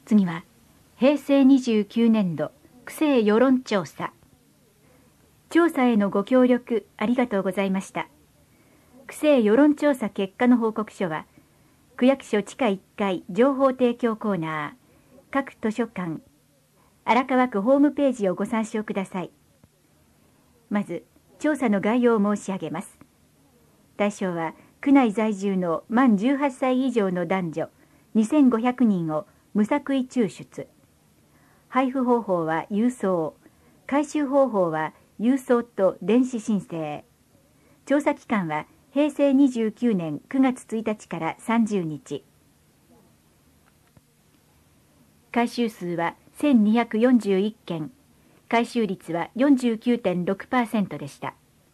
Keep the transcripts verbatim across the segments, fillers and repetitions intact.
次は平成にじゅうきゅうねんど区政世論調査。調査へのご協力ありがとうございました。区政世論調査結果の報告書は、区役所地下いっかい情報提供コーナー、各図書館、荒川区ホームページをご参照ください。まず、調査の概要を申し上げます。対象は、区内在住の満じゅうはっさい以上の男女にせんごひゃくにんを無作為抽出。配布方法は郵送、回収方法は郵送と電子申請。調査期間は平成にじゅうきゅうねんくがつついたちからさんじゅうにち。回収数はせんにひゃくよんじゅういっけん、回収率は よんじゅうきゅうてんろくパーセント でした。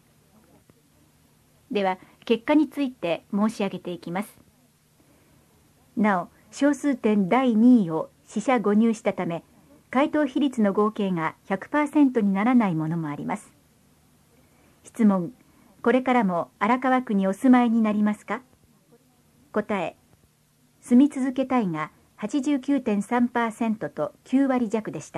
では、結果について申し上げていきます。なお、小数点だいにいを四捨五入したため、回答比率の合計が ひゃくパーセント にならないものもあります。質問、これからも荒川区にお住まいになりますか？答え、住み続けたいが はちじゅうきゅうてんさんパーセント ときゅうわりじゃくでした。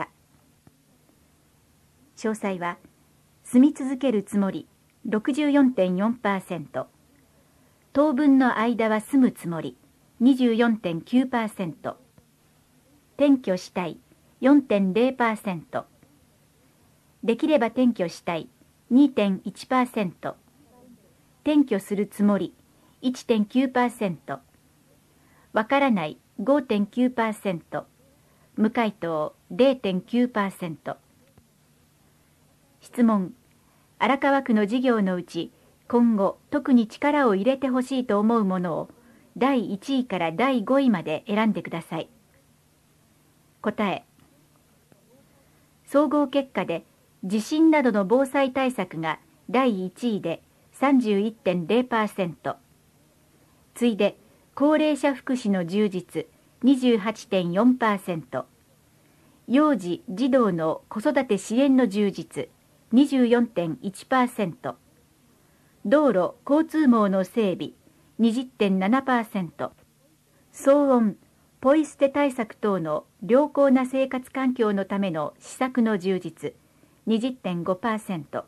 詳細は、住み続けるつもり ろくじゅうよんてんよんパーセント、当分の間は住むつもり にじゅうよんてんきゅうパーセント、転居したい よんてんゼロパーセント、できれば転居したい にてんいちパーセント、転居するつもり いってんきゅうパーセント、わからない ごてんきゅうパーセント、無回答 ゼロてんきゅうパーセント。質問、荒川区の事業のうち今後特に力を入れてほしいと思うものをだいいちいからだいごいまで選んでください。答え、総合結果で地震などの防災対策がだいいちいで さんじゅういってんゼロパーセント、次いで高齢者福祉の充実 にじゅうはちてんよんパーセント、幼児・児童の子育て支援の充実 にじゅうよんてんいちパーセント、道路・交通網の整備 にじゅってんななパーセント、騒音・ポイ捨て対策等の良好な生活環境のための施策の充実 にじゅってんごパーセント。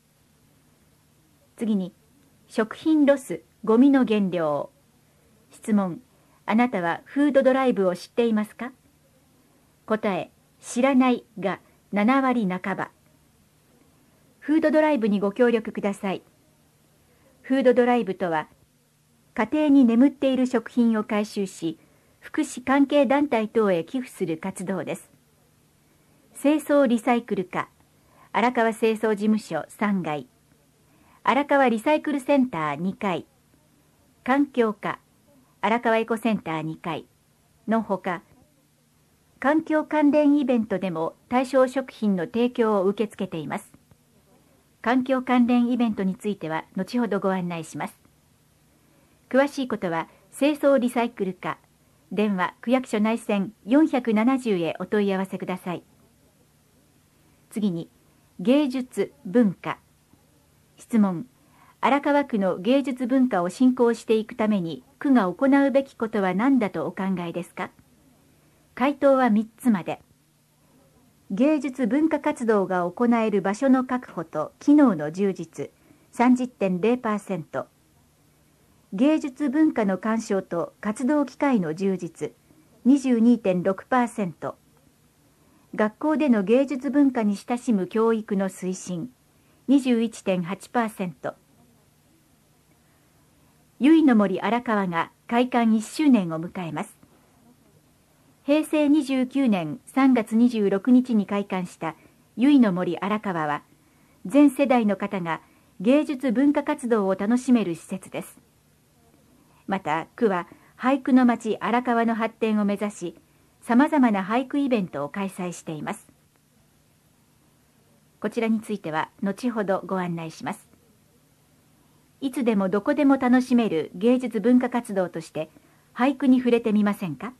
次に、食品ロス・ゴミの減量。質問、あなたはフードドライブを知っていますか？答え、知らないがななわりなかば。フードドライブにご協力ください。フードドライブとは、家庭に眠っている食品を回収し、福祉関係団体等へ寄付する活動です。清掃リサイクル課、荒川清掃事務所さんがい、荒川リサイクルセンターにかい、環境課、荒川エコセンターにかいのほか、環境関連イベントでも対象食品の提供を受け付けています。環境関連イベントについては後ほどご案内します。詳しいことは清掃リサイクル課、電話区役所内線よんひゃくななじゅうへお問い合わせください。次に、芸術・文化。質問、荒川区の芸術文化を振興していくために区が行うべきことは何だとお考えですか？回答はみっつまで。芸術文化活動が行える場所の確保と機能の充実 さんじゅってんゼロパーセント、芸術文化の鑑賞と活動機会の充実 にじゅうにてんろくパーセント、学校での芸術文化に親しむ教育の推進 にじゅういちてんはちパーセント、由比の森荒川が開館いっしゅうねんを迎えます。平成にじゅうきゅうねんさんがつにじゅうろくにちに開館した由比の森荒川は、全世代の方が芸術文化活動を楽しめる施設です。また、区は俳句の町荒川の発展を目指し、さまざまな俳句イベントを開催しています。こちらについては後ほどご案内します。いつでもどこでも楽しめる芸術文化活動として俳句に触れてみませんか？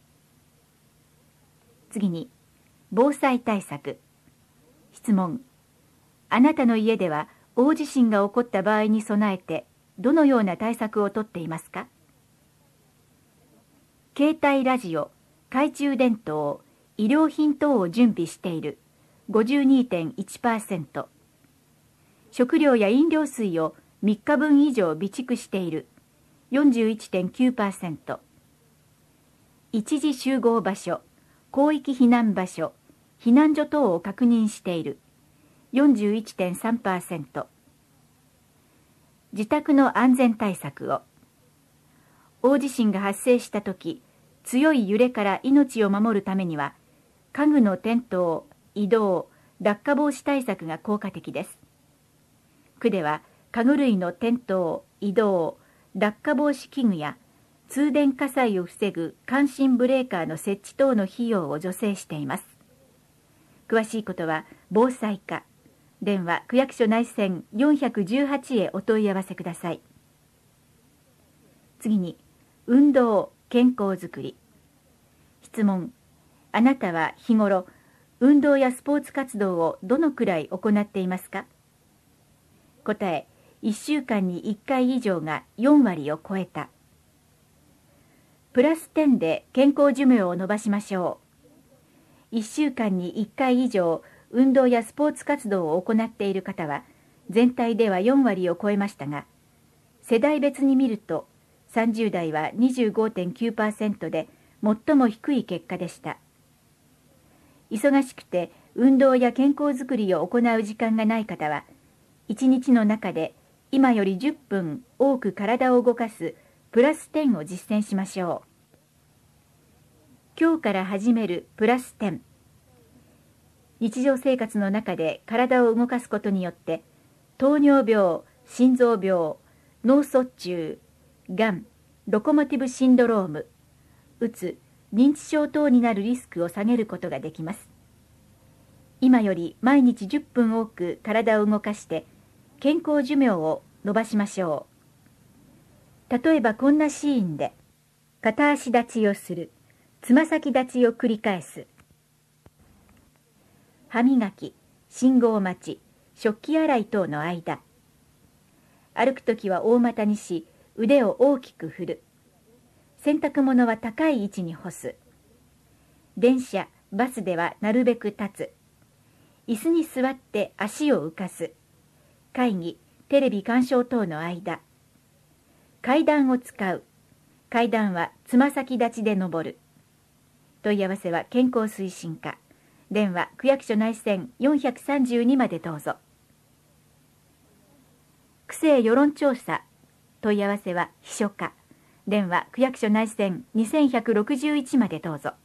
次に、防災対策。質問、あなたの家では大地震が起こった場合に備えてどのような対策をとっていますか？携帯ラジオ、 懐中電灯、医療品等を準備している ごじゅうにてんいちパーセント、食料や飲料水をみっかぶん以上備蓄している よんじゅういってんきゅうパーセント、一時集合場所、広域避難場所、避難所等を確認している よんじゅういってんさんパーセント、自宅の安全対策を、大地震が発生したとき、強い揺れから命を守るためには、家具の転倒、移動、落下防止対策が効果的です。区では、家具類の転倒、移動、落下防止器具や、通電火災を防ぐ感震ブレーカーの設置等の費用を助成しています。詳しいことは、防災課、電話区役所内線よんひゃくじゅうはちへお問い合わせください。次に、運動、健康づくり。質問。あなたは日頃、運動やスポーツ活動をどのくらい行っていますか？答え、いっしゅうかんにいっかい以上がよんわりを超えた。プラスじゅうで健康寿命を延ばしましょう。いっしゅうかんにいっかい以上、運動やスポーツ活動を行っている方は、全体ではよんわりを超えましたが、世代別に見ると、さんじゅう代は にじゅうごてんきゅうパーセント で最も低い結果でした。忙しくて運動や健康づくりを行う時間がない方は、いちにちの中で今よりじゅっぷん多く体を動かすプラスじゅうを実践しましょう。今日から始めるプラスじゅう。日常生活の中で体を動かすことによって、糖尿病、心臓病、脳卒中、がん、ロコモティブシンドローム、うつ、認知症等になるリスクを下げることができます。今より毎日じゅっぷん多く体を動かして健康寿命を延ばしましょう。例えばこんなシーンで、片足立ちをする、つま先立ちを繰り返す。歯磨き、信号待ち、食器洗い等の間。歩くときは大股にし、腕を大きく振る。洗濯物は高い位置に干す。電車、バスではなるべく立つ。椅子に座って足を浮かす。会議、テレビ鑑賞等の間。階段を使う。階段はつま先立ちで登る。問い合わせは健康推進課。電話区役所内線よんひゃくさんじゅうにまでどうぞ。区政世論調査。問い合わせは秘書課。電話区役所内線にせんひゃくろくじゅういちまでどうぞ。